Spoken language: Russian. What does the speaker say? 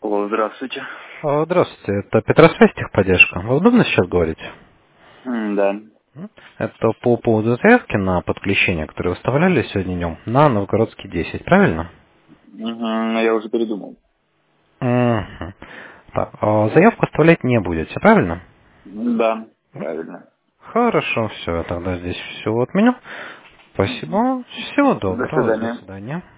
Алло, здравствуйте. Здравствуйте, это Петросвязь техподдержка. Вы удобно сейчас говорить? Да. Это по поводу заявки на подключение, которое выставляли сегодня днем на Новгородский 10, правильно? Угу, я уже передумал. Мгм. Так, заявку оставлять не будете, правильно? Да, правильно. Хорошо, все, я тогда здесь все отменю. Мгм. Спасибо, всего До доброго, до свидания. свидания.